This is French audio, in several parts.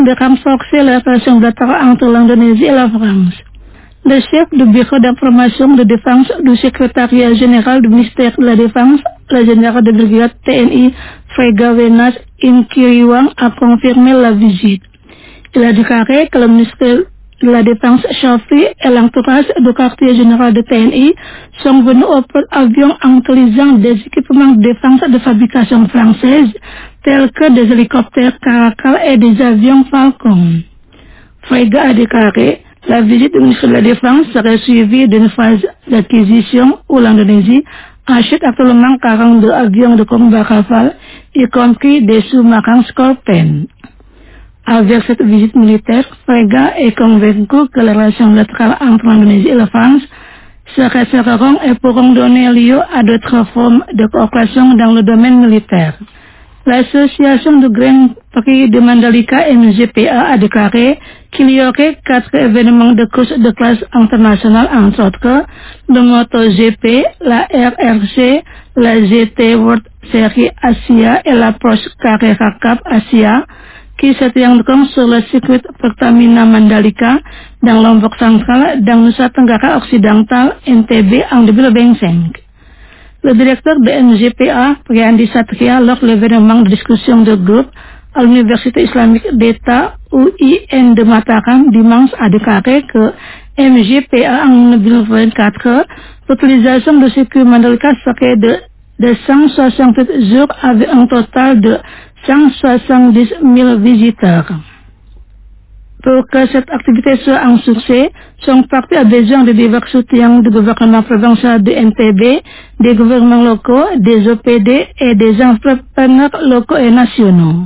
de renforcer les relations bilatérales entre l'Indonésie et la France. Le chef du bureau d'information de défense du secrétariat général du ministère de la Défense, le général de brigade TNI Frega Wenas Inkiriwang, a confirmé la visite. Il a déclaré que le ministère de la Défense Shafi et l'entourage du quartier général de TNI sont venus au port avion en utilisant des équipements de défense de fabrication française tels que des hélicoptères Caracal et des avions Falcon. Frega a déclaré la visite du ministre de la Défense serait suivie d'une phase d'acquisition où l'Indonésie achète actuellement 42 avions de combat Rafale, y compris des sous-marins Scorpion. Avec cette visite militaire, Frega est convaincu que les relations bilatérales entre l'Indonésie et la France se resserreront et pourront donner lieu à d'autres formes de coopération dans le domaine militaire. L'association du Grand Prix de Mandalika MGPA a déclaré qu'il y aurait 4 événements de course de classe internationale, entre autres le MotoGP, la RRC, la GT World Series Asia et la Porsche Carrera Cup Asia, qui se tiendront sur le circuit Pertamina Mandalika dans Lombok Central, dans Nusa Tenggara Occidental, NTB, en 2025. Le directeur de NGPA, Priyandi Satria, lors de l'événement de discussion de groupe à l'Université islamique d'État UIN de Mataram dimanche, a déclaré que MGPA en 2024, l'utilisation de circuit Mandalika serait de 168 jours avec un total de 170 000 visiteurs. Pour que cette activité soit un succès, son parti a besoin de divers soutiens du gouvernement provincial de NTB, des gouvernements locaux, des OPD et des entrepreneurs locaux et nationaux.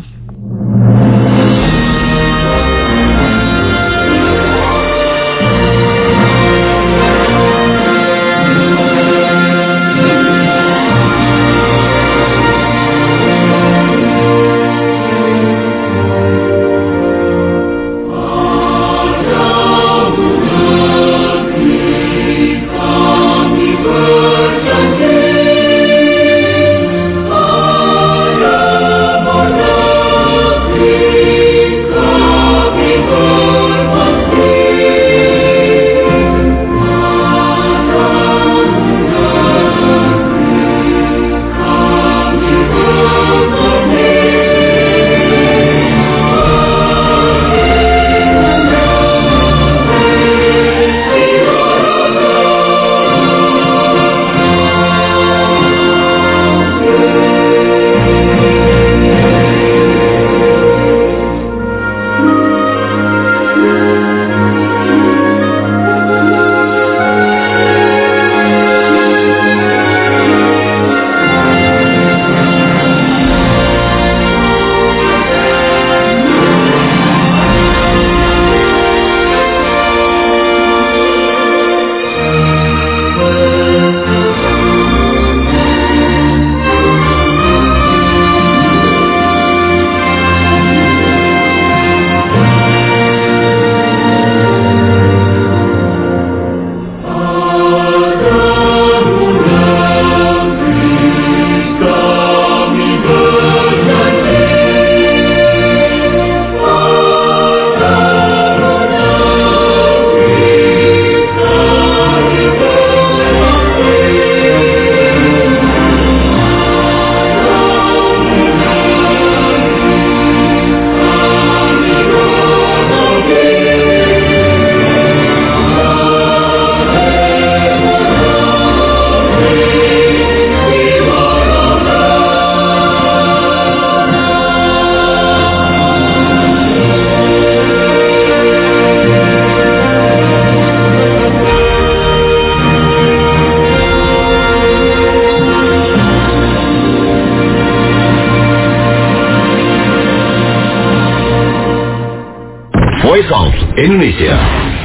Voice of Indonesia.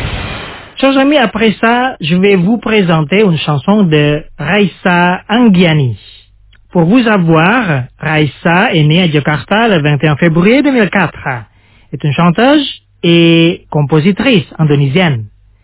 Chers amis, après ça, je vais vous présenter une chanson de Raisa Anggiani. Pour vous avoir, Raisa est née à Jakarta le 21 février 2004. Est une chanteuse et compositrice indonésienne.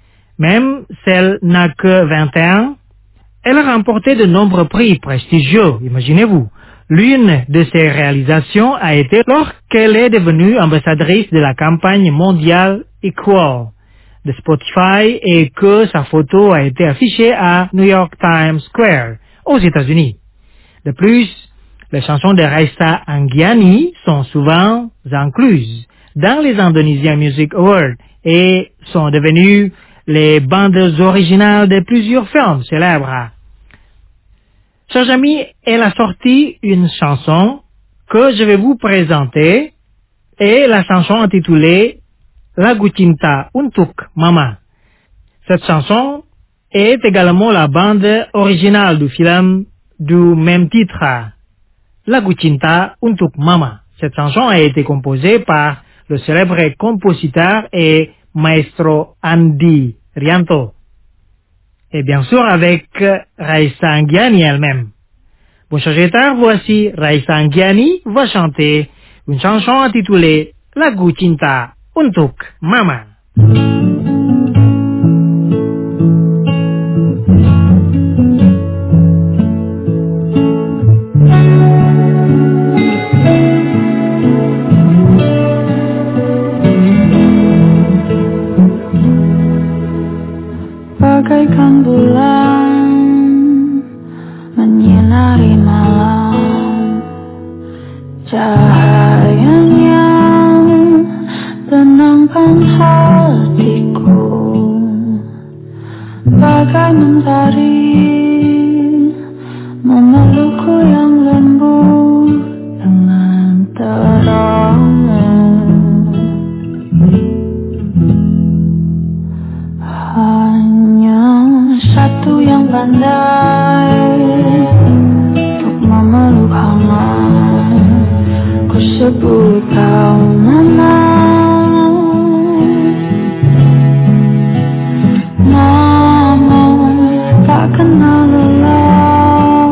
Même si elle n'a que 21 ans, elle a remporté de nombreux prix prestigieux, imaginez-vous. L'une de ses réalisations a été lorsqu'elle est devenue ambassadrice de la campagne mondiale Equal de Spotify et que sa photo a été affichée à New York Times Square, aux États-Unis. De plus, les chansons de Raisa Anggiani sont souvent incluses dans les Indonesian Music Awards et sont devenues les bandes originales de plusieurs films célèbres. Chers amis, elle a sorti une chanson que je vais vous présenter et la chanson intitulée Lagu Cinta Untuk Mama. Cette chanson est également la bande originale du film du même titre, Lagu Cinta Untuk Mama. Cette chanson a été composée par le célèbre compositeur et maestro Andi Rianto. Et bien sûr avec Raisa Anggiani elle-même. Bon, chers auditeurs, voici Raisa Anggiani va chanter une chanson intitulée Lagu Cinta Untuk Mama. Bagaikan bulan menyinari malam, cahayanya tenangkan hatiku, bagai mentari memelukku yang lembut dengan terangnya. Hanya satu yang pandai untuk memeluk hangat, ku sebut kau mama. Mama tak kenal lelah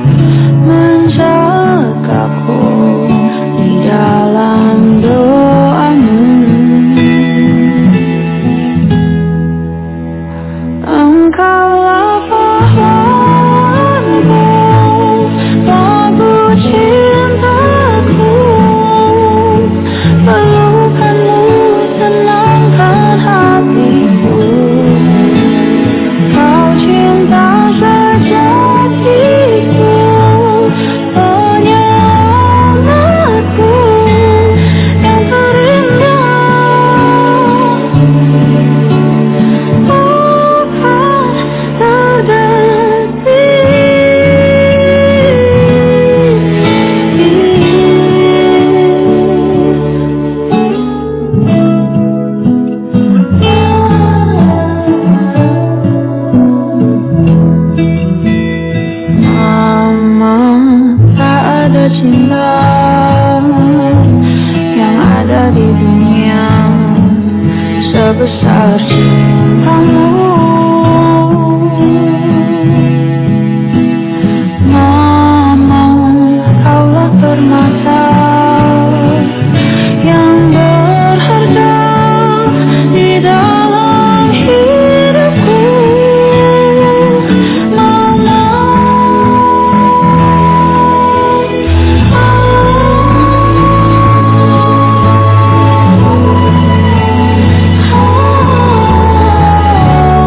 menjagaku di dalam doamu. Engkaulah pahlawanku, lagu cintaku, pelukanmu tenangkan hatiku. Kau cinta sejatiku, penyelamatku yang terindah. Cinta yang ada di dunia sebesar cintamu. Mama, kaulah permata yang berharga di dalam hidupku. Mama,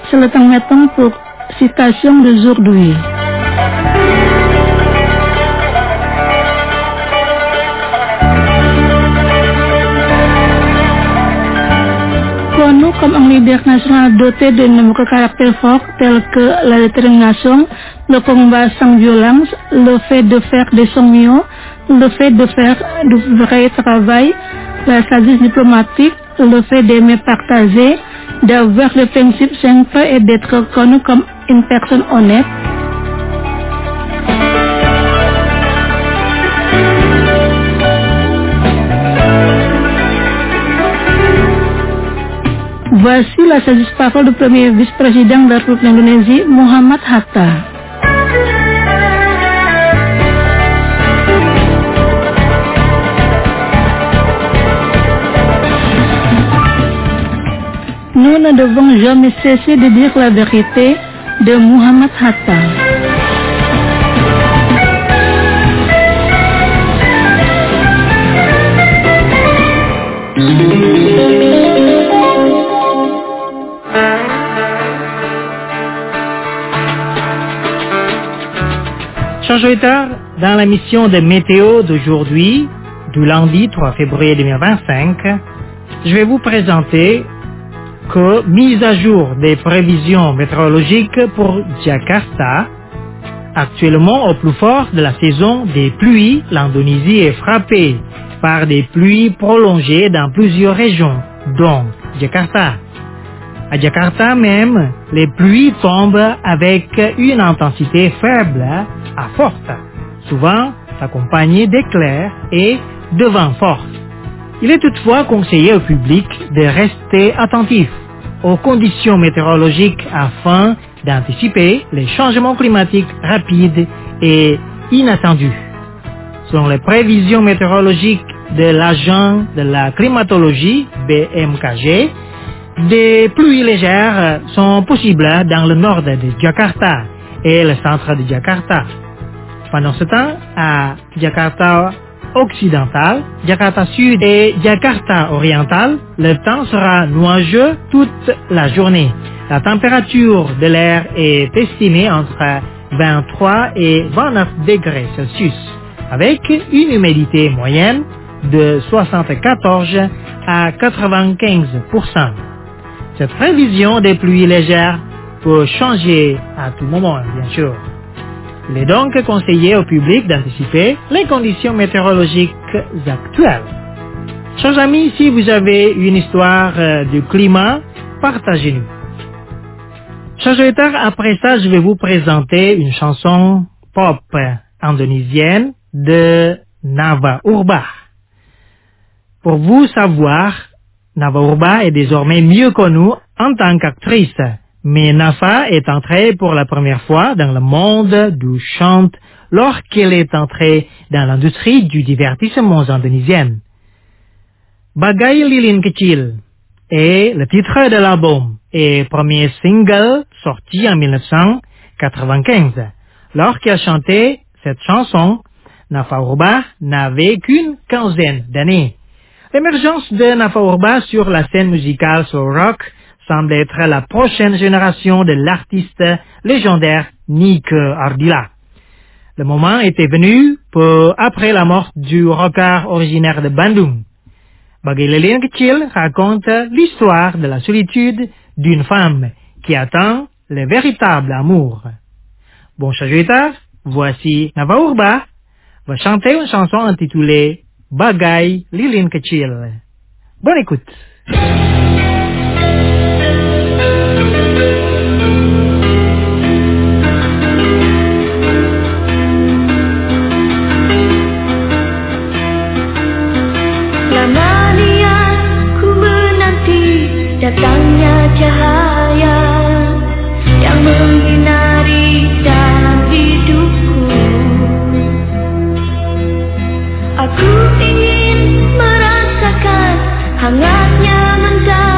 c'est le temps maintenant pour citation d'aujourd'hui. Connu comme un leader national doté de nombreux caractères forts tels que la détermination, le combat sans violence, le fait de faire de son mieux, le fait de faire du vrai travail, la sagesse diplomatique, le fait d'aimer partager, d'avoir le principe simple et d'être connu comme une personne honnête. Voici la sagesse parole du premier vice-président de la République d'Indonésie, Muhammad Hatta. Nous ne devons jamais cesser de dire la vérité, de Muhammad Hatta. Chers auditeurs, dans la mission de météo d'aujourd'hui, du lundi 3 février 2025, je vais vous présenter que mise à jour des prévisions météorologiques pour Jakarta. Actuellement, au plus fort de la saison des pluies, l'Indonésie est frappée par des pluies prolongées dans plusieurs régions, dont Jakarta. À Jakarta même, les pluies tombent avec une intensité faible à forte, souvent accompagnée d'éclairs et de vents forts. Il est toutefois conseillé au public de rester attentif aux conditions météorologiques afin d'anticiper les changements climatiques rapides et inattendus. Selon les prévisions météorologiques de l'agent de la climatologie BMKG, des pluies légères sont possibles dans le nord de Jakarta et le centre de Jakarta. Pendant ce temps, à Jakarta occidental, Jakarta sud et Jakarta oriental, le temps sera nuageux toute la journée. La température de l'air est estimée entre 23 et 29 degrés Celsius, avec une humidité moyenne de 74 à 95%. Cette prévision des pluies légères peut changer à tout moment, bien sûr. Il est donc conseillé au public d'anticiper les conditions météorologiques actuelles. Chers amis, si vous avez une histoire du climat, partagez-nous. Chers auditeurs, après ça, je vais vous présenter une chanson pop indonésienne de Nava Urba. Pour vous savoir, Nava Urba est désormais mieux connue en tant qu'actrice. Mais Nava est entrée pour la première fois dans le monde du chant lorsqu'elle est entrée dans l'industrie du divertissement indonésien. Bagai Lilin Kecil est le titre de l'album et premier single sorti en 1995. Lorsqu'elle chantait cette chanson, Nava Urba n'avait qu'une quinzaine d'années. L'émergence de Nava Urba sur la scène musicale soul rock semble être la prochaine génération de l'artiste légendaire Nick Ardila. Le moment était venu peu après la mort du rocker originaire de Bandung. Bagai Lilin Kecil raconte l'histoire de la solitude d'une femme qui attend le véritable amour. Bon, chers auditeurs, voici Nava Urba va chanter une chanson intitulée Bagai Lilin Kecil. Bonne écoute. Datangnya cahaya yang menyinari dalam hidupku. Aku ingin merasakan hangatnya mentari.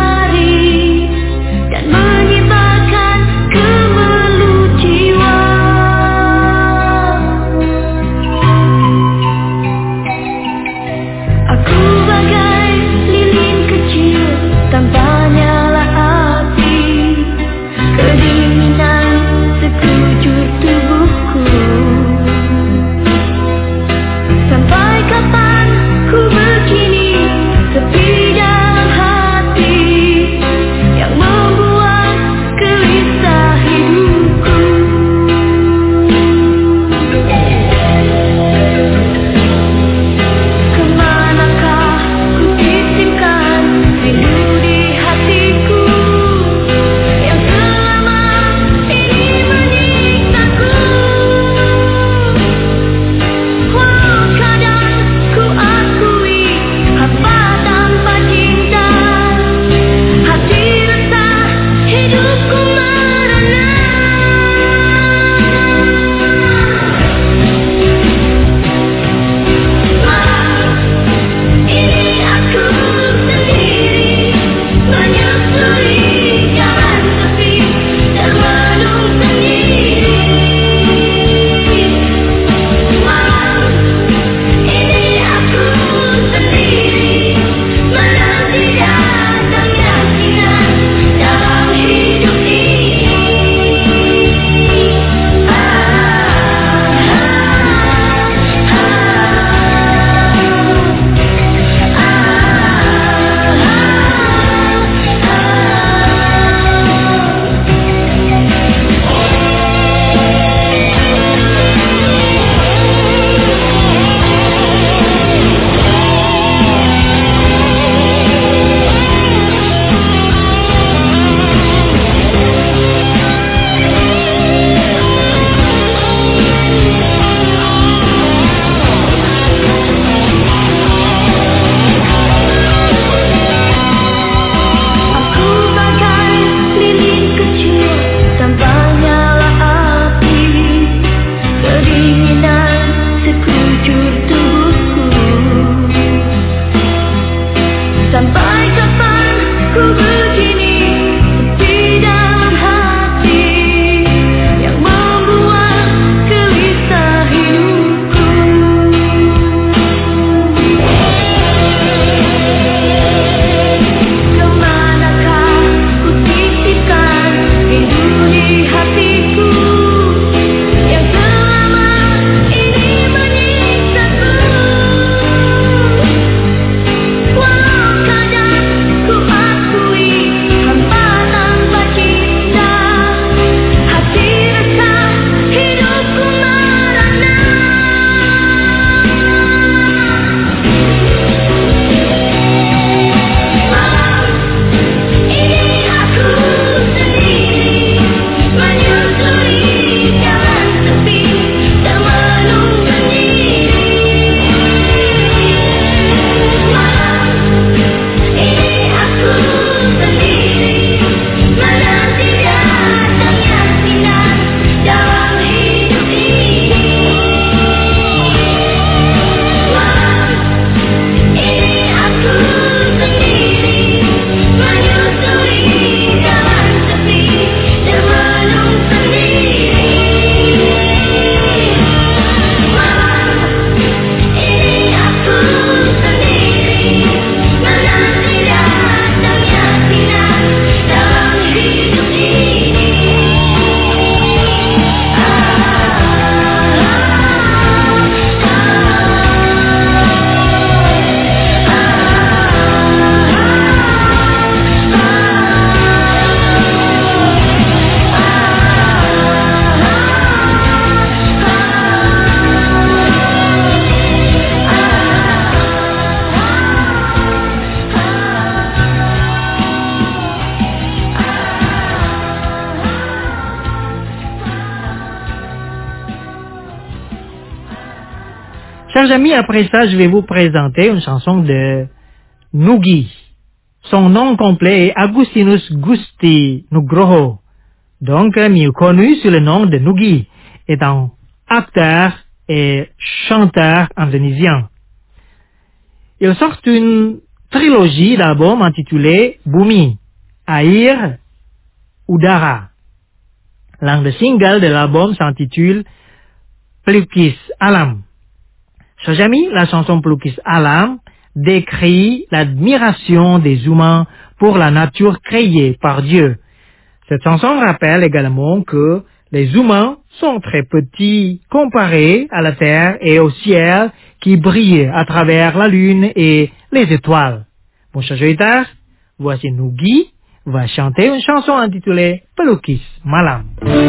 Chers amis, après ça, je vais vous présenter une chanson de Nugi. Son nom complet est Agustinus Gusti Nugroho, donc mieux connu sous le nom de Nugi, est un acteur et chanteur indonésien. Il sort une trilogie d'albums intitulée Bumi, Air, Udara. L'un des singles de l'album s'intitule Pelukis Alam. Chers amis, la chanson Pelukis Alam décrit l'admiration des humains pour la nature créée par Dieu. Cette chanson rappelle également que les humains sont très petits comparés à la terre et au ciel qui brille à travers la lune et les étoiles. Mon cher auditeur, voici Nugi va chanter une chanson intitulée Pelukis Malam.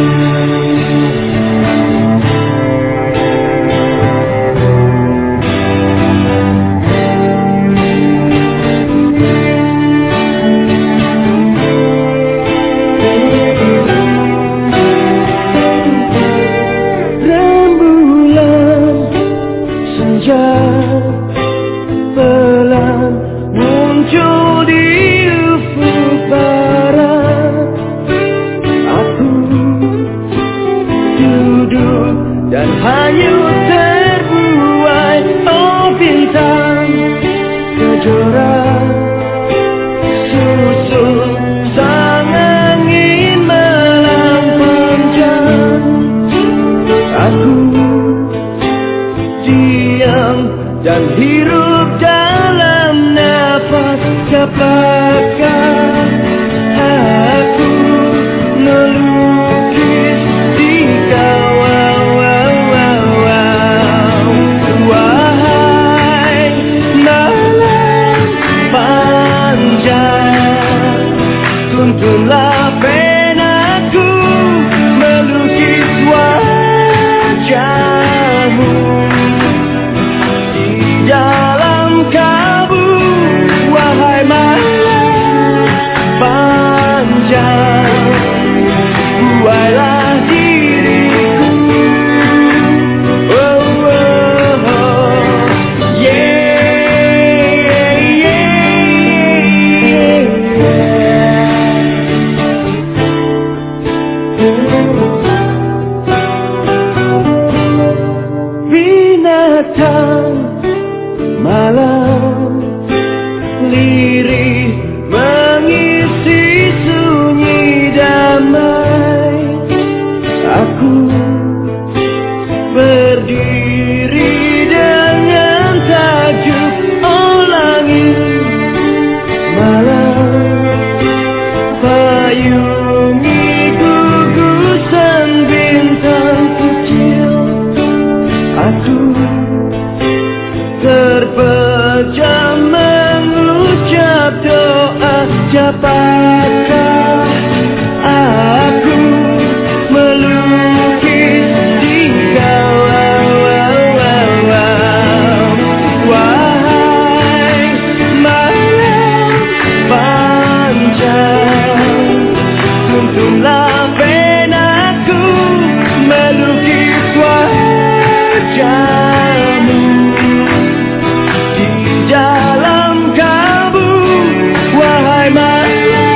Dan hirup dalam nafas, dapatkah aku melukis di kau? Wahai malam panjang, tuntunlah penaku melukis wajahmu dalam kabut. Wahai malam panjang, buailah diriku. Oh, oh, oh. Yeah, yeah, binatang malam lirih mengisi sunyi damai. Aku berdiri dengan tajuk langit malam, payungi gugusan bintang kecil. Aku terpejam mengucap doa, dapatkah aku melukis di kau? Wahai malam panjang, tuntunlah penaku melukis wajahmu dalam kabut. Wahai malam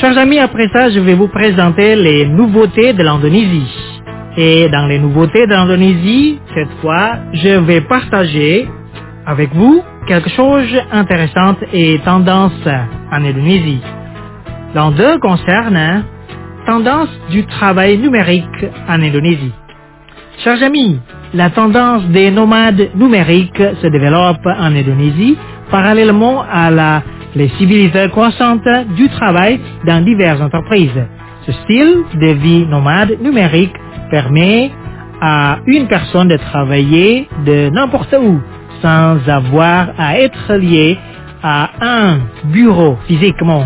Chers amis, après ça, je vais vous présenter les nouveautés de l'Indonésie. Et dans les nouveautés de l'Indonésie, cette fois, je vais partager avec vous quelque chose d'intéressant et tendance en Indonésie. L'un d'eux concerne tendance du travail numérique en Indonésie. Chers amis, la tendance des nomades numériques se développe en Indonésie parallèlement à la flexibilité croissante du travail dans diverses entreprises. Ce style de vie nomade numérique permet à une personne de travailler de n'importe où sans avoir à être lié à un bureau physiquement.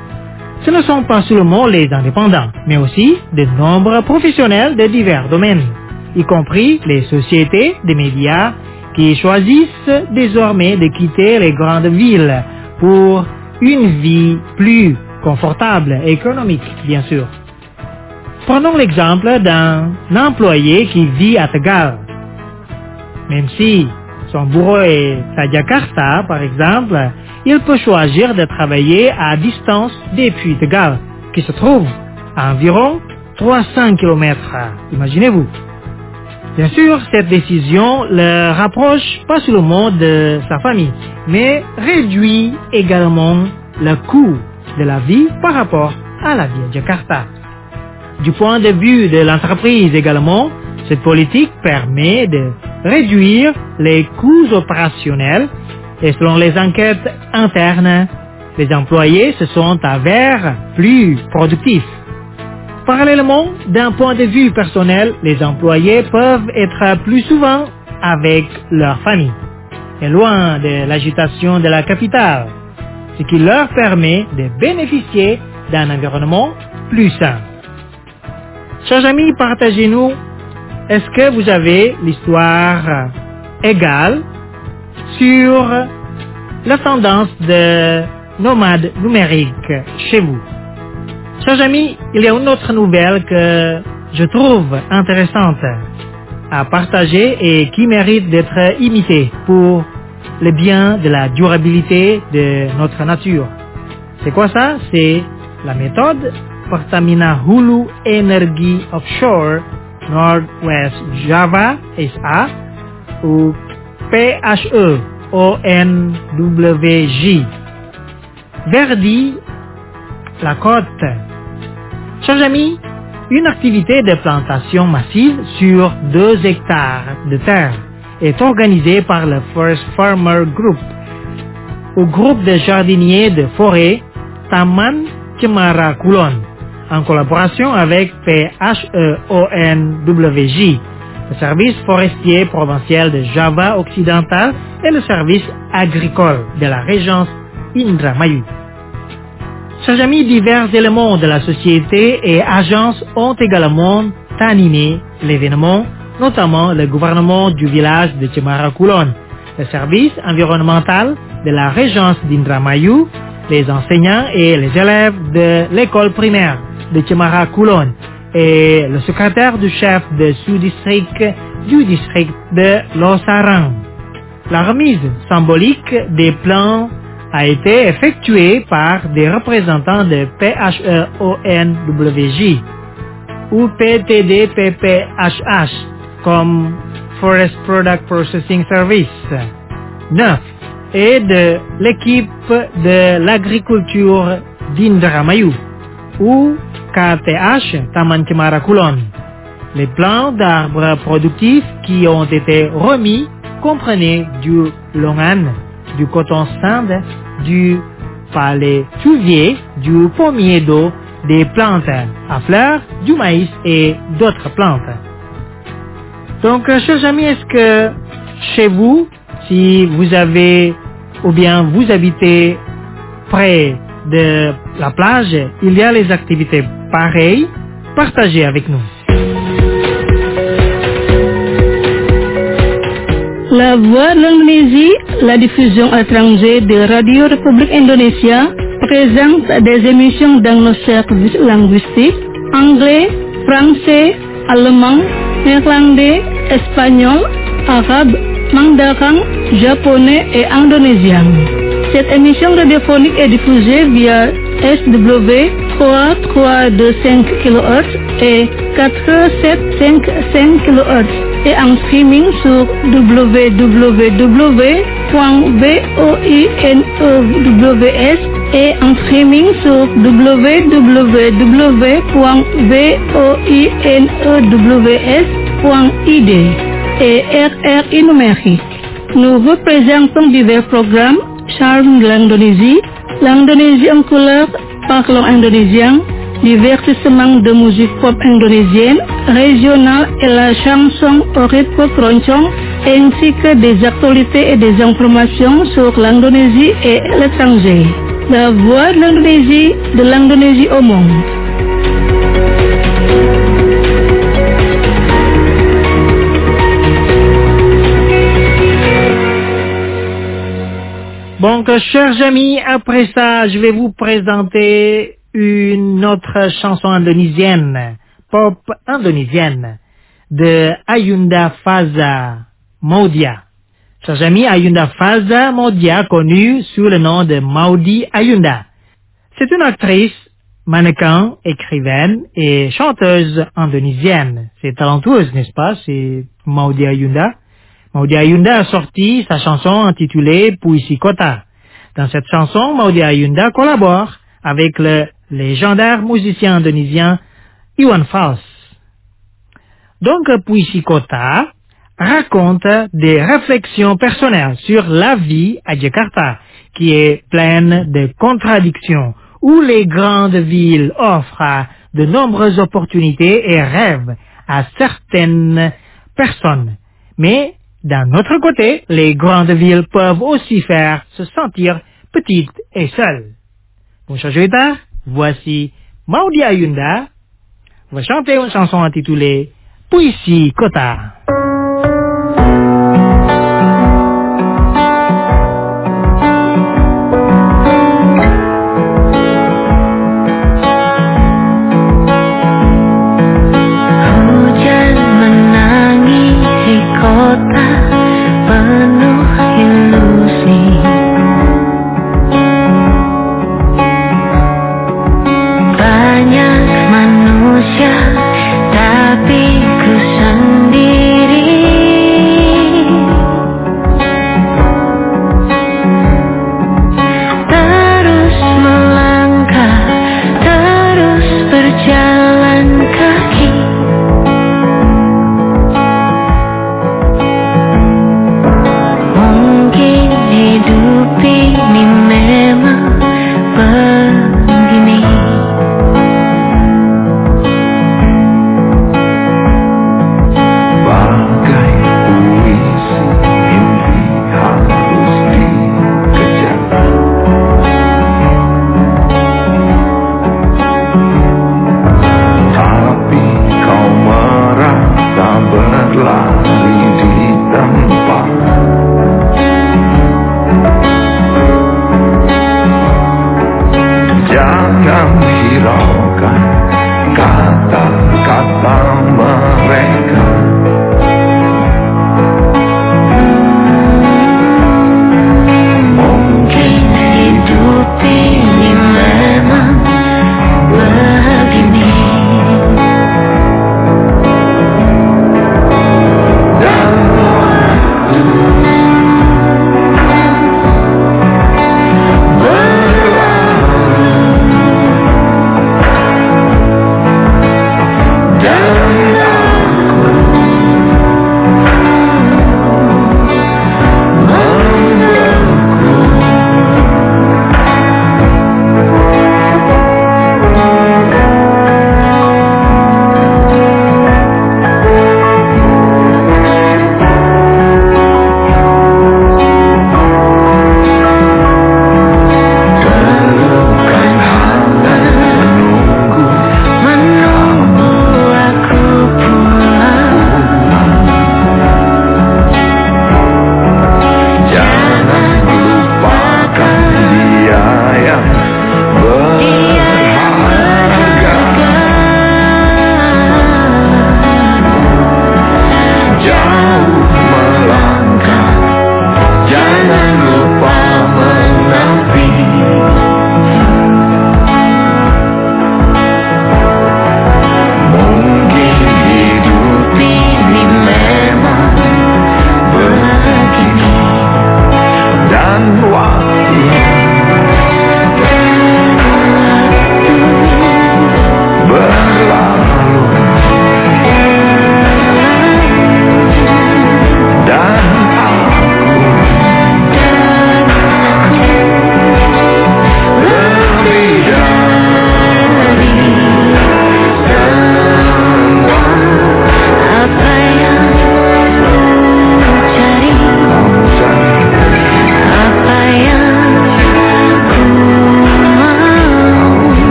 Ce ne sont pas seulement les indépendants, mais aussi de nombreux professionnels de divers domaines, y compris les sociétés de médias qui choisissent désormais de quitter les grandes villes pour une vie plus confortable et économique, bien sûr. Prenons l'exemple d'un employé qui vit à Tegal. Même si son bureau est à Jakarta, par exemple, il peut choisir de travailler à distance depuis Tegal, qui se trouve à environ 300 km. Imaginez-vous. Bien sûr, cette décision le rapproche pas seulement de sa famille, mais réduit également le coût de la vie par rapport à la vie à Jakarta. Du point de vue de l'entreprise également, cette politique permet de réduire les coûts opérationnels et selon les enquêtes internes, les employés se sont avérés plus productifs. Parallèlement, d'un point de vue personnel, les employés peuvent être plus souvent avec leur famille et loin de l'agitation de la capitale, ce qui leur permet de bénéficier d'un environnement plus sain. Chers amis, partagez-nous, est-ce que vous avez l'histoire égale sur la tendance de nomades numériques chez vous? Chers amis, il y a une autre nouvelle que je trouve intéressante à partager et qui mérite d'être imitée pour le bien de la durabilité de notre nature. C'est quoi ça? C'est la méthode Pertamina Hulu Energy Offshore Northwest Java SA ou PHEONWJ. Verdi la côte. Chers amis, une activité de plantation massive sur 2 hectares de terre est organisée par le First Farmer Group ou groupe de jardiniers de forêt Taman Cemara Kulon en collaboration avec PHEONWJ, le service forestier provincial de Java occidental et le service agricole de la région Indramayu. Chers amis, divers éléments de la société et agences ont également animé l'événement, notamment le gouvernement du village de Cemara Kulon, le service environnemental de la région d'Indramayu, les enseignants et les élèves de l'école primaire de Cemara Kulon et le secrétaire du chef de sous-district du district de Losarang. La remise symbolique des plans a été effectuée par des représentants de PHEONWJ ou PTDPPHH comme Forest Product Processing Service 9 et de l'équipe de l'agriculture d'Indramayu ou KTH Taman Cemara Kulon. Les plants d'arbres productifs qui ont été remis comprenaient du longan, du coton sand, du palétuvier, du pommier d'eau, des plantes à fleurs, du maïs et d'autres plantes. Donc, chers amis, est-ce que chez vous, si vous avez ou bien vous habitez près de la plage, il y a les activités pareilles? Partagez avec nous. La Voix de l'Indonésie, la diffusion à l'étranger de Radio République Indonésia, présente des émissions dans nos services linguistiques anglais, français, allemand, néerlandais, espagnol, arabe, mandarin, japonais et indonésien. Cette émission radiophonique est diffusée via SW 3325 kHz et 4755 kHz et en streaming sur www.voinews et en streaming sur www.voinews.id et RRI numérique. Nous représentons divers programmes, charme de l'Indonésie, l'Indonésie en couleur, parlons indonésien, divertissement de musique pop indonésienne, régionale et la chanson au rythme keroncong, ainsi que des actualités et des informations sur l'Indonésie et l'étranger. La voix de l'Indonésie au monde. Donc, chers amis, après ça, je vais vous présenter une autre chanson indonésienne, pop indonésienne, de Ayunda Faza Maudia. Chers amis, Ayunda Faza Maudia, connue sous le nom de Maudi Ayunda. C'est une actrice, mannequin, écrivaine et chanteuse indonésienne. C'est talentueuse, n'est-ce pas? C'est Maudi Ayunda. Maudi Ayunda a sorti sa chanson intitulée Puisi Kota. Dans cette chanson, Maudi Ayunda collabore avec le légendaire musicien indonésien Iwan Fals. Donc, Puisi Kota raconte des réflexions personnelles sur la vie à Jakarta, qui est pleine de contradictions, où les grandes villes offrent de nombreuses opportunités et rêves à certaines personnes. Mais, d'un autre côté, les grandes villes peuvent aussi faire se sentir petites et seules. Pour changer tard, voici Maudi Ayunda va chanter une chanson intitulée Puisi Kota. Banyak manusia, tapi ku sendiri.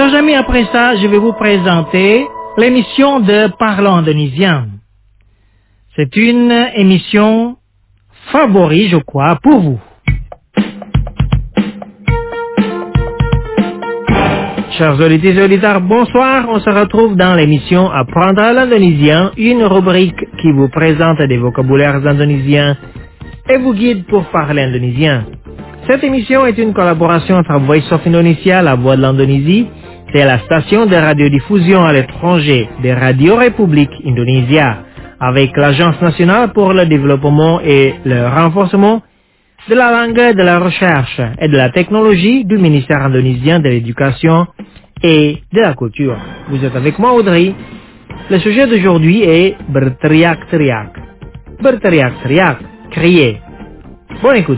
Chers amis, après ça, je vais vous présenter l'émission de Parlons indonésien. C'est une émission favorite, je crois, pour vous. Chers auditeurs et auditeurs, bonsoir. On se retrouve dans l'émission Apprendre l'indonésien, une rubrique qui vous présente des vocabulaires indonésiens et vous guide pour parler indonésien. Cette émission est une collaboration entre Voice of Indonesia, la voix de l'Indonésie, et la station de radiodiffusion à l'étranger de Radio République Indonésia, avec l'Agence nationale pour le développement et le renforcement de la langue, de la recherche et de la technologie du ministère indonésien de l'éducation et de la culture. Vous êtes avec moi, Audrey. Le sujet d'aujourd'hui est berteriak-teriak. Berteriak-teriak, crier. Bonne écoute.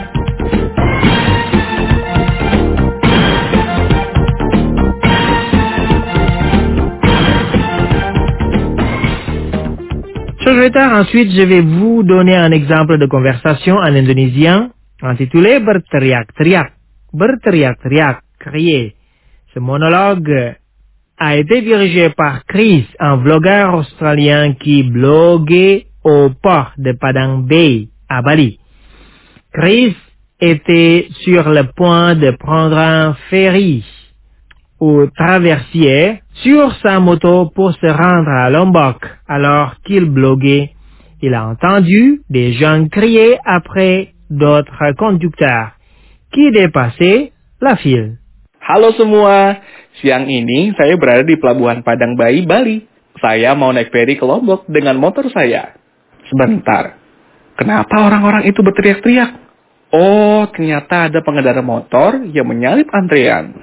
Ensuite, je vais vous donner un exemple de conversation en indonésien intitulé berteriak-teriak. Berteriak-teriak, crier. Ce monologue a été dirigé par Chris, un vlogueur australien qui bloguait au port de Padang Bay, à Bali. Chris était sur le point de prendre un ferry ou traversier sur sa moto pour se rendre à Lombok. Alors qu'il bloguait, il a entendu des gens crier après d'autres conducteurs qui dépassaient la file. Halo semua, siang ini saya berada di Pelabuhan Padang Bay, Bali. Saya mau naik feri ke Lombok dengan motor saya. Sebentar, kenapa orang-orang itu berteriak-teriak? Oh, ternyata ada pengendara motor yang menyalip antrean.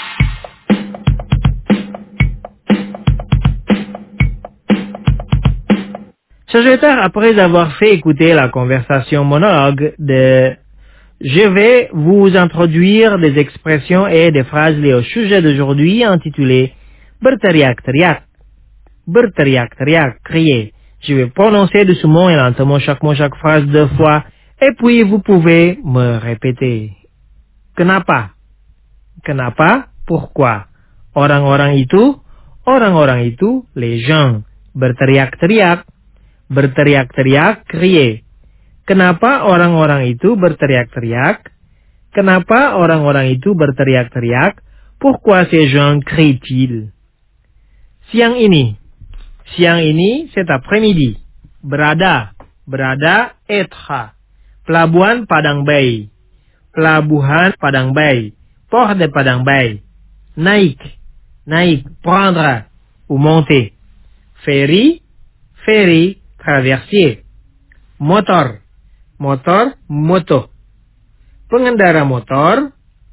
Chers auditeurs, après avoir fait écouter la conversation monologue je vais vous introduire des expressions et des phrases liées au sujet d'aujourd'hui intitulé berteriak-teriak. Berteriak-teriak, crier. Je vais prononcer doucement et lentement chaque mot, chaque phrase 2 fois, et puis vous pouvez me répéter. Kenapa? Kenapa? Pourquoi? Orang-orang itu, les gens. Berteriak-teriak. Berteriak-teriak, crier. Kenapa orang-orang itu berteriak-teriak? Kenapa orang-orang itu berteriak-teriak? Pourquoi ces gens crient-ils? Siang ini, cet après-midi. Berada, être. Pelabuhan Padang Bay. Pelabuhan Padang Bay. Port de Padang Bay. Naik, prendre ou monter. Ferry, traversier. Motor, moto. Pengendara motor,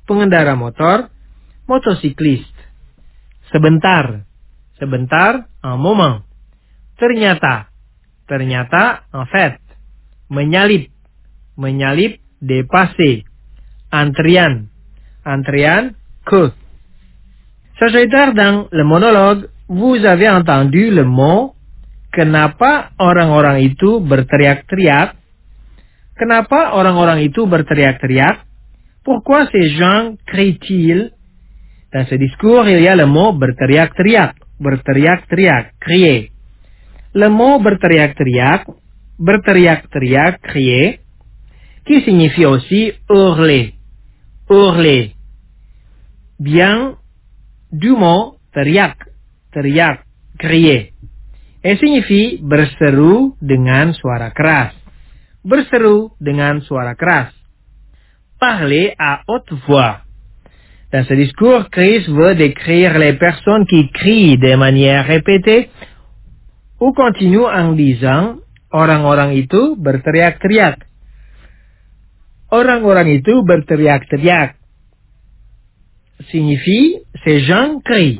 motocycliste. Sebentar, un moment. Ternyata, en fait. Menyalip, dépasser. Antrian, que. Saudara, dans le monologue, vous avez entendu le mot kenapa orang-orang itu berteriak-teriak? Kenapa orang-orang itu berteriak-teriak? Pourquoi ces gens crient-ils? Dans ce discours, il y a le mot berteriak-teriak, crier. Le mot berteriak-teriak, crier, qui signifie aussi hurler. Bien du mot teriak, crier. Et signifie berseru dengan suara keras. Parler à haute voix. Dans ce discours, Chris veut décrire les personnes qui crient de manière répétée ou continue en disant orang-orang itu berteriak-teriak. Orang-orang itu berteriak-teriak signifie ces gens crient.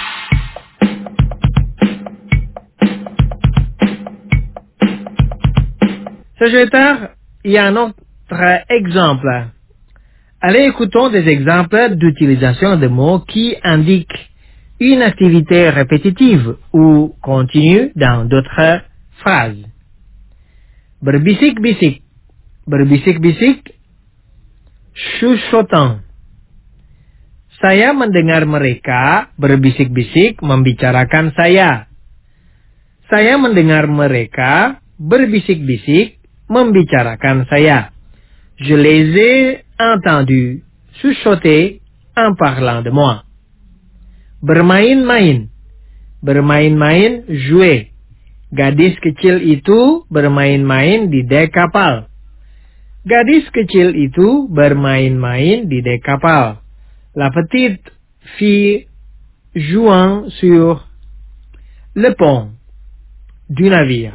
Sagittaire, il y a un autre exemple. Allez, écoutons des exemples d'utilisation de mots qui indiquent une activité répétitive ou continue dans d'autres phrases. Berbisik-bisik. Berbisik-bisik, chuchotant. Saya mendengar mereka berbisik-bisik membicarakan saya. Saya mendengar mereka berbisik-bisik membicarakan saya. Je les ai entendus chuchoter en parlant de moi. Bermain-main. Bermain-main, jouer. Gadis kecil itu bermain-main di dek kapal. Gadis kecil itu bermain-main di dek kapal. La petite fille jouant sur le pont du navire.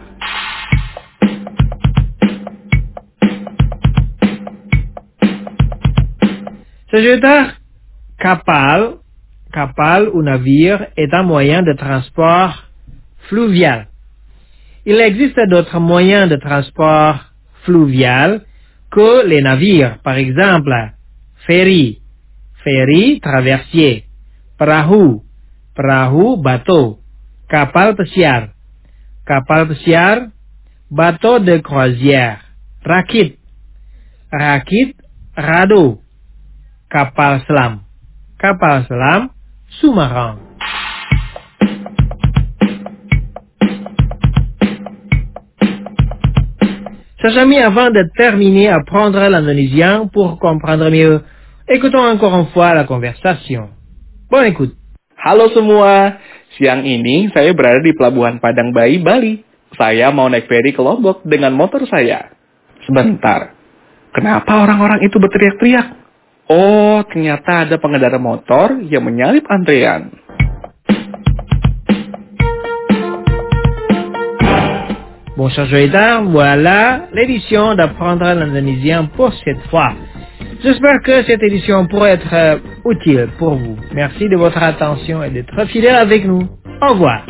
Sagittaire, capal ou navire est un moyen de transport fluvial. Il existe d'autres moyens de transport fluvial que les navires. Par exemple, ferry, traversier, perahu, bateau, kapal pesiar, bateau de croisière, rakit, radeau, kapal selam, sous-marin. Chers amis, avant de terminer à apprendre l'indonésien pour comprendre mieux, écoutons encore une fois la conversation. Bonne écoute. Halo semua, siang ini saya berada di Pelabuhan Padang Bayi, Bali. Saya mau naik feri ke Lombok dengan motor saya. Sebentar, kenapa orang-orang itu berteriak-teriak? Oh, ternyata ada pengendara motor yang menyalip antrean. Bon, chers auditeurs, voilà l'édition d'apprendre l'indonésien pour cette fois. J'espère que cette édition pourrait être utile pour vous. Merci de votre attention et d'être fidèle avec nous. Au revoir.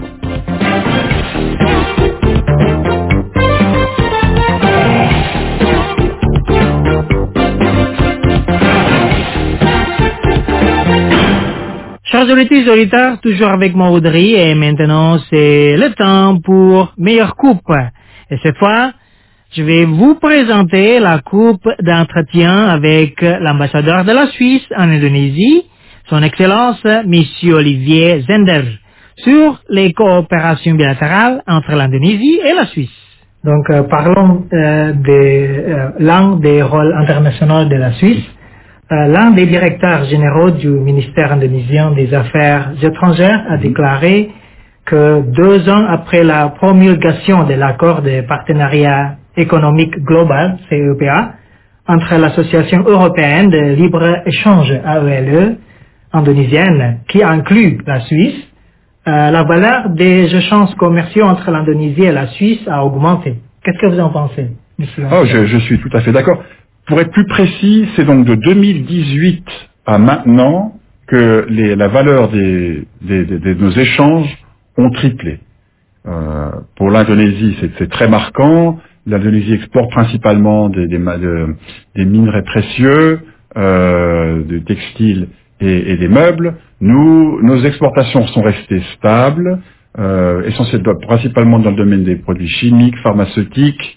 Chers auditeurs, toujours avec moi Audrey, et maintenant c'est le temps pour meilleure coupe. Et cette fois, je vais vous présenter la coupe d'entretien avec l'ambassadeur de la Suisse en Indonésie, son Excellence Monsieur Olivier Zender, sur les coopérations bilatérales entre l'Indonésie et la Suisse. Donc parlons de l'un des rôles internationaux de la Suisse. L'un des directeurs généraux du ministère indonésien des Affaires étrangères a déclaré que 2 ans après la promulgation de l'accord de partenariat économique global, CEPA, entre l'Association européenne de libre-échange AELE indonésienne, qui inclut la Suisse, la valeur des échanges commerciaux entre l'Indonésie et la Suisse a augmenté. Qu'est-ce que vous en pensez, monsieur? Je suis tout à fait d'accord. Pour être plus précis, c'est donc de 2018 à maintenant que la valeur de nos échanges ont triplé. Pour l'Indonésie, c'est très marquant. L'Indonésie exporte principalement des minerais précieux, des textiles et des meubles. Nos exportations sont restées stables, essentiellement, principalement dans le domaine des produits chimiques, pharmaceutiques,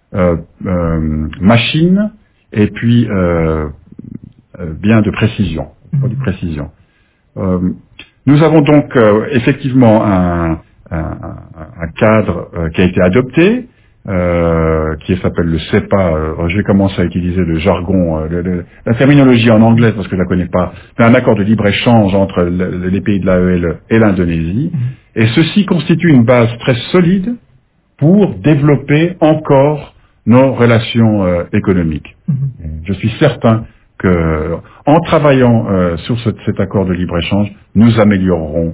machines, et puis biens de précision, produits de précision. Nous avons donc effectivement un cadre qui a été adopté, qui s'appelle le CEPA. Je vais commencer à utiliser le jargon, la terminologie en anglais parce que je la connais pas. C'est un accord de libre-échange entre les pays de l'AEL et l'Indonésie. Et ceci constitue une base très solide pour développer encore nos relations économiques. Je suis certain que, en travaillant sur cet accord de libre-échange, nous améliorerons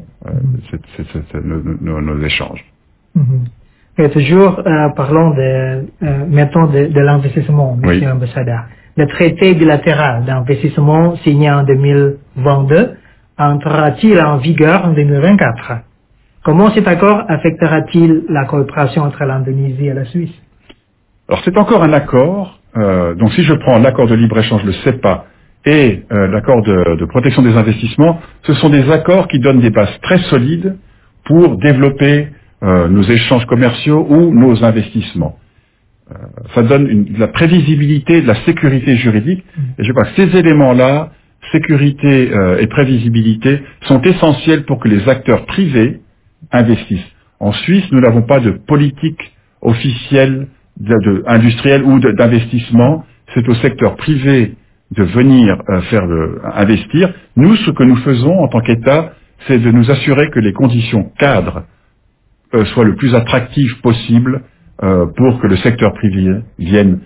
nos échanges. Et toujours parlons mettons de l'investissement, monsieur l'ambassadeur. Le traité bilatéral d'investissement signé en 2022 entrera-t-il en vigueur en 2024? Comment cet accord affectera-t-il la coopération entre l'Indonésie et la Suisse? Alors c'est encore un accord, donc si je prends l'accord de libre-échange, le CEPA, et l'accord de protection des investissements, ce sont des accords qui donnent des bases très solides pour développer nos échanges commerciaux ou nos investissements. Ça donne de la prévisibilité, de la sécurité juridique, et je crois que ces éléments-là sécurité et prévisibilité sont essentielles pour que les acteurs privés investissent. En Suisse, nous n'avons pas de politique officielle industrielle ou d'investissement. C'est au secteur privé de venir investir. Nous, ce que nous faisons en tant qu'État, c'est de nous assurer que les conditions cadres soient le plus attractives possible pour que le secteur privé vienne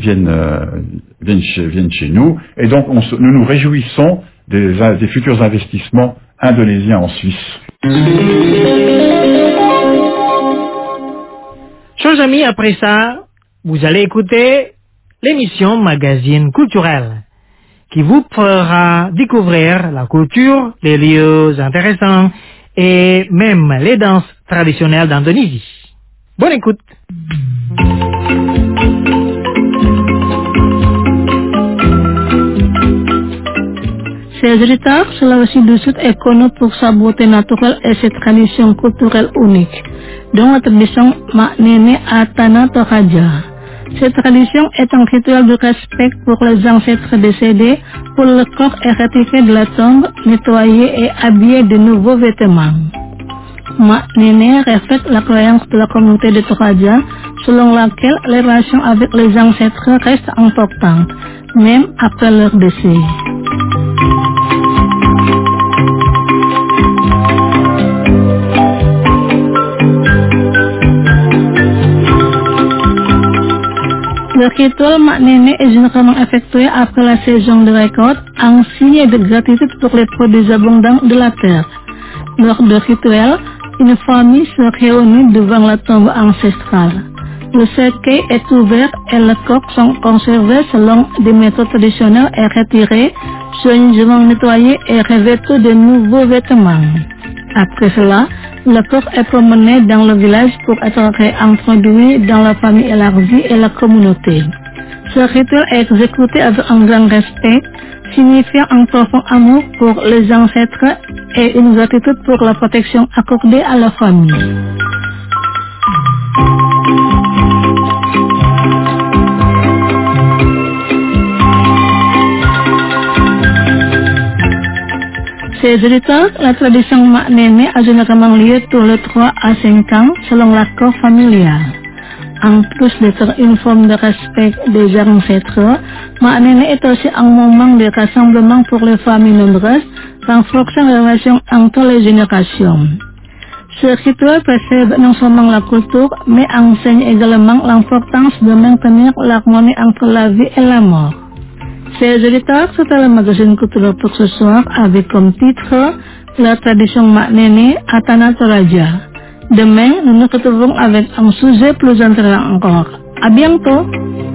chez nous. Et donc, nous nous réjouissons des futurs investissements indonésiens en Suisse. Chers amis, après ça, vous allez écouter l'émission Magazine culturel qui vous fera découvrir la culture, les lieux intéressants et même les danses traditionnelles d'Indonésie. Bonne écoute. Chers auditeurs, Sulawesi du Sud est connu pour sa beauté naturelle et ses traditions culturelles uniques, dont la tradition Mak Nene Atana Toraja. Cette tradition est un rituel de respect pour les ancêtres décédés, pour le corps héritifié de la tombe, nettoyé et habillé de nouveaux vêtements. Mak Nene reflète la croyance de la communauté de Toraja, selon laquelle les relations avec les ancêtres restent importantes, même après leur décès. Le rituel Mak Nene est généralement effectué après la saison de récolte, en signe de gratitude pour les produits abondants de la terre. Lors du rituel, une famille se réunit devant la tombe ancestrale. Le cercueil est ouvert et les corps sont conservés selon des méthodes traditionnelles et retirés, soigneusement nettoyés et revêtus de nouveaux vêtements. Après cela, le corps est promené dans le village pour être réintroduit dans la famille élargie et la communauté. Ce rituel est exécuté avec un grand respect, signifiant un profond amour pour les ancêtres et une gratitude pour la protection accordée à la famille. Chers auditeurs, la tradition Mak Nene a généralement lieu tous les 3 à 5 ans selon l'accord familial. En plus d'être une forme de respect des ancêtres, Mak Nene est aussi un moment de rassemblement pour les familles nombreuses, renforçant les relations entre les générations. Ce rituel préserve non seulement la culture, mais enseigne également l'importance de maintenir l'harmonie entre la vie et la mort. Chers auditeurs, c'était le magazine culturel pour ce soir avec comme titre la tradition Mak Nene Atana Toraja. Demain, nous nous retrouvons avec un sujet plus intéressant encore. À bientôt!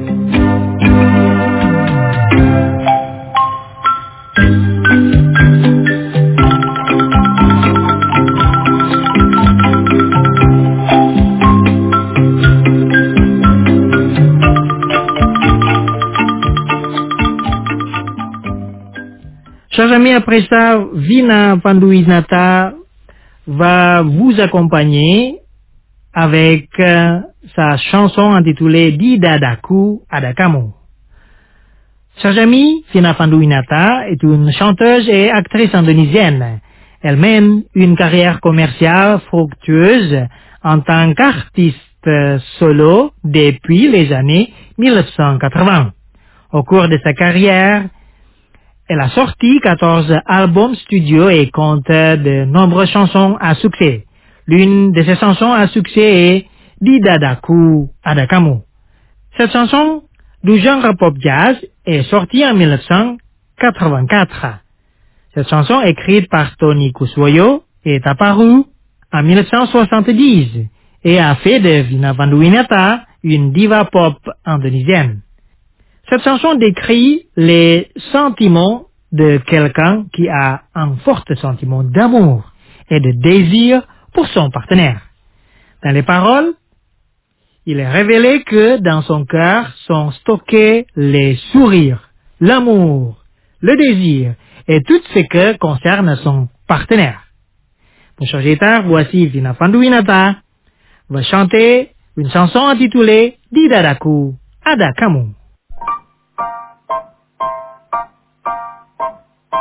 Chers amis, après ça, Vina Panduwinata va vous accompagner avec sa chanson intitulée Di Dadaku Ada Kamu. Chers amis, Vina Panduwinata est une chanteuse et actrice indonésienne. Elle mène une carrière commerciale fructueuse en tant qu'artiste solo depuis les années 1980. Au cours de sa carrière, elle a sorti 14 albums studio et compte de nombreuses chansons à succès. L'une de ces chansons à succès est Di Dadaku Ada Kamu. Cette chanson du genre pop jazz est sortie en 1984. Cette chanson écrite par Tony Kuswoyo est apparue en 1970 et a fait de Vina Panduwinata une diva pop indonésienne. Cette chanson décrit les sentiments de quelqu'un qui a un fort sentiment d'amour et de désir pour son partenaire. Dans les paroles, il est révélé que dans son cœur sont stockés les sourires, l'amour, le désir et tout ce qui concerne son partenaire. Pour ce guitare, voici Vina Panduwinata va chanter une chanson intitulée Di Dadaku Ada Kamu.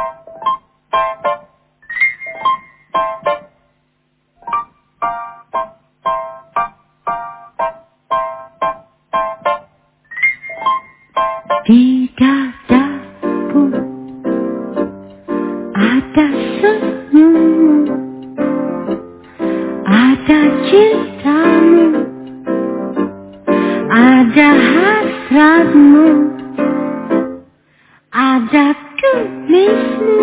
Di dadaku ada senyummu, ada cintamu, ada hasratmu, ada kumismu,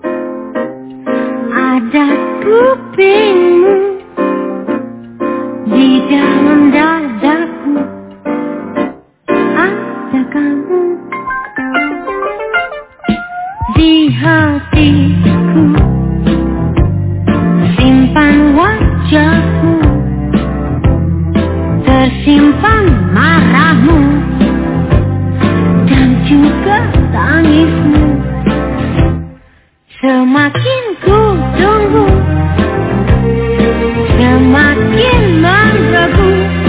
ada kupingmu. Di dalam dadaku ada kamu. Di hatiku simpan wajahmu, tersimpan marahmu dan juga tangismu. Semakin ku tunggu, semakin meragu,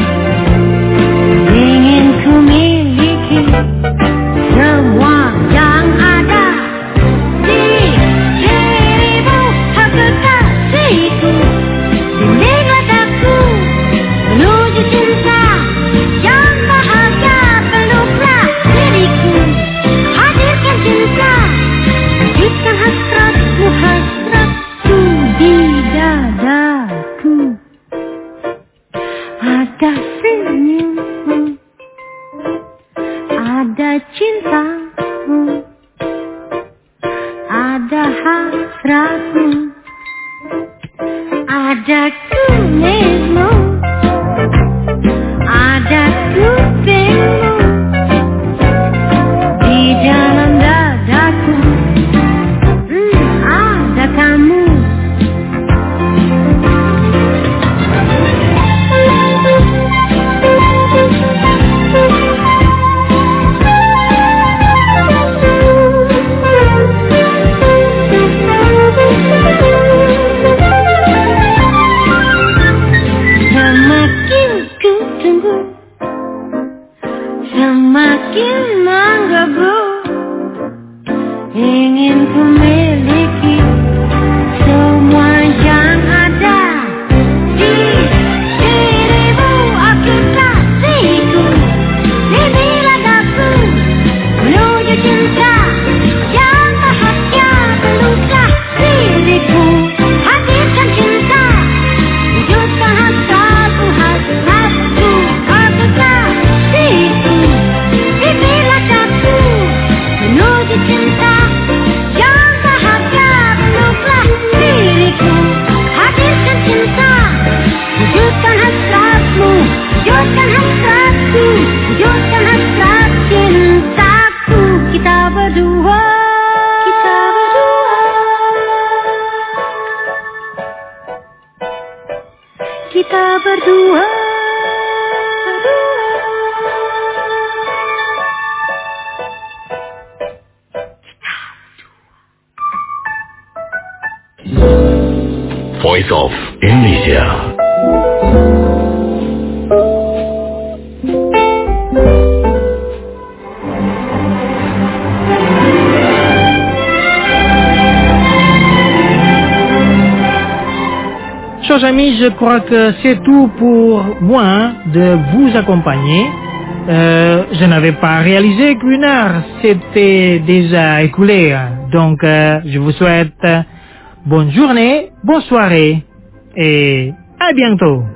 ingin ku miliki semua yang ada di dirimu. Aku kasihku, bimbinglah aku menuju cinta yang bahagia. Peluklah diriku, hadirkan cinta, wujudkan hasratku, hasratku. Di dadaku ada senyummu, ada cintamu, ada hasratmu, ada kumismu, ada kupingmu. Di dalam dadaku ada kamu. Semakin ku tunggu, semakin menggebu, ingin ku miliki semua yang ada di dirimu. Aku kasihku, bimbinglah aku menuju cinta yang bahagia. Peluklah diriku, hadirkan cinta, wujudkan hasratku, hasratku. Aku kasihku, bimbinglah aku menuju cinta yang bahagia. Peluklah diriku, hadirkan cinta, wujudkan hasratmu, wujudkan hasratku, wujudkan hasrat cintaku. Kita berdua, kita berdua, kita berdua. Voice of Indonesia. Chers amis, je crois que c'est tout pour moi de vous accompagner. Je n'avais pas réalisé qu'une heure s'était déjà écoulée. Donc, je vous souhaite bonne journée, bonne soirée et à bientôt.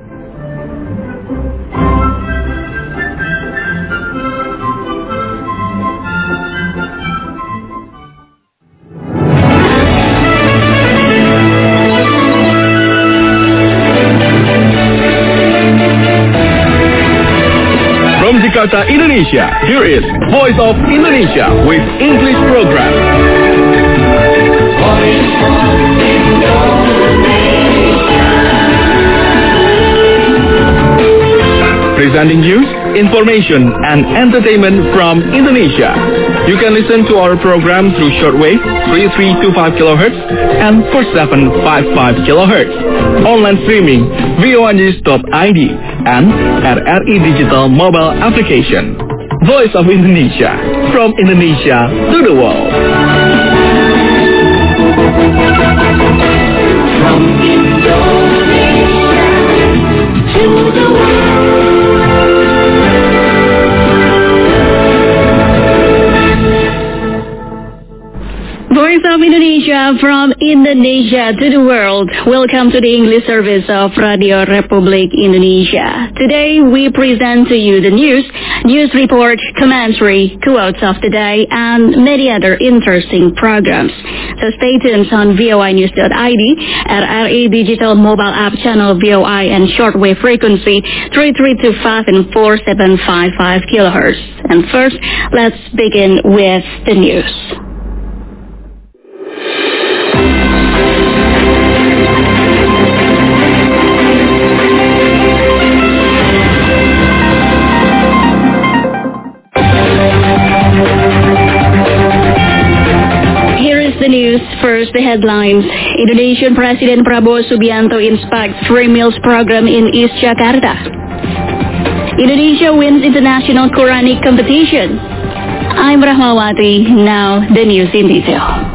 From Jakarta, Indonesia, here is Voice of Indonesia with English program. Presenting news, information, and entertainment from Indonesia. You can listen to our program through shortwave 3325 kHz and 4755 kHz. Online streaming voanews.id and RRI Digital mobile application. Voice of Indonesia, from Indonesia to the world. From Indonesia to the world. From Indonesia to the world, welcome to the English service of Radio Republik Indonesia. Today we present to you the news report, commentary, quotes of the day, and many other interesting programs. So stay tuned on voinews.id, RRI Digital Mobile App Channel VOI and shortwave frequency 3325 and 4755 kilohertz. And first, let's begin with the news. News. First, the headlines. Indonesian President Prabowo Subianto inspects free meals program in East Jakarta. Indonesia wins international Quranic competition. I'm Rahmawati. Now, the news in detail.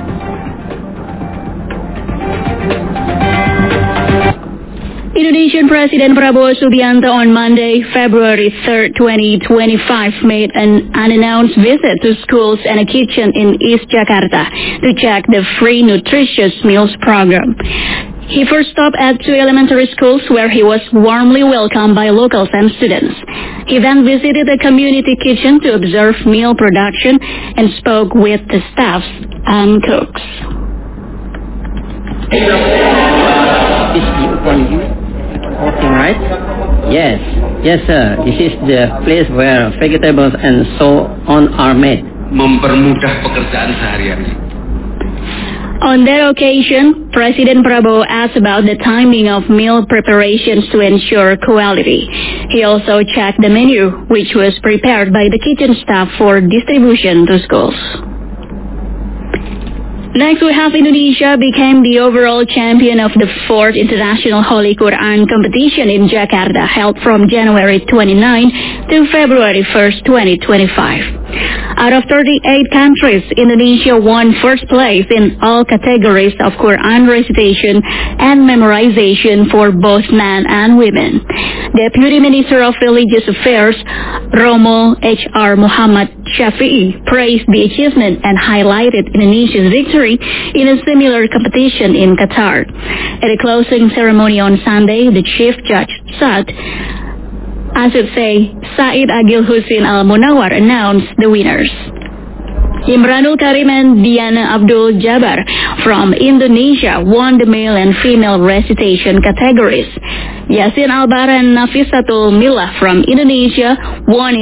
Indonesian President Prabowo Subianto on Monday, February 3rd, 2025, made an unannounced visit to schools and a kitchen in East Jakarta to check the free nutritious meals program. He first stopped at two elementary schools where he was warmly welcomed by locals and students. He then visited a community kitchen to observe meal production and spoke with the staff and cooks. Working, right? Yes, sir. This is the place where vegetables and so on are made. Mempermudah pekerjaan sehari-hari. On that occasion, President Prabowo asked about the timing of meal preparations to ensure quality. He also checked the menu, which was prepared by the kitchen staff for distribution to schools. Next, we have Indonesia became the overall champion of the 4th International Holy Quran competition in Jakarta, held from January 29 to February 1st, 2025. Out of 38 countries, Indonesia won first place in all categories of Quran recitation and memorization for both men and women. Deputy Minister of Religious Affairs, Romo H.R. Muhammad Shafi'i, praised the achievement and highlighted Indonesia's victory in a similar competition in Qatar. At a closing ceremony on Sunday, the Chief Judge Said Agil Husin Al-Munawar announced the winners. Imranul Karim and Diana Abdul Jabbar from Indonesia won the male and female recitation categories. Yasin Albar and Nafisatul Milah from Indonesia won